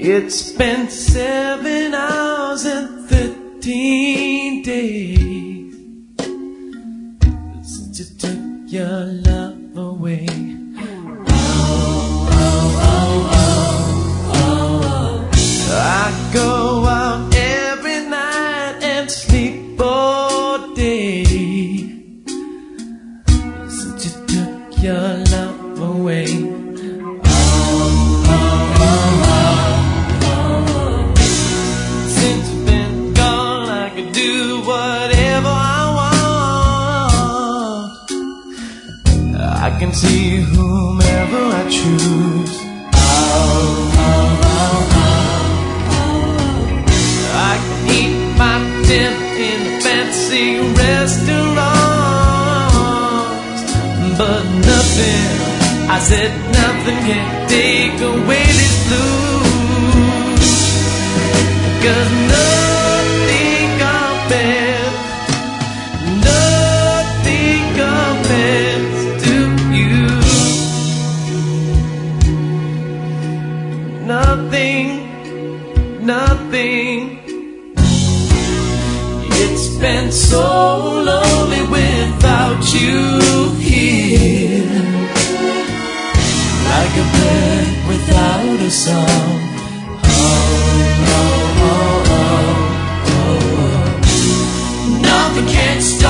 It's been 7 hours and 13 days since you took your love away. I go out every night and sleep all day since you took your love away. Since you've been gone, I could do whatever I want. I can see whomever I choose. I can eat my dinner in fancy restaurants, but nothing, I said nothing can take away this blues. 'Cause nothing compares, nothing compares to you. Nothing, nothing. It's been so lonely without you here, like a bird without a song. Oh, oh, oh, oh, oh. Nothing can stop